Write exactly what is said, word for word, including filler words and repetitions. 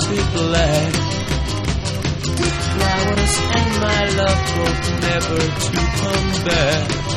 be black. Flowers and my love hope never to come back.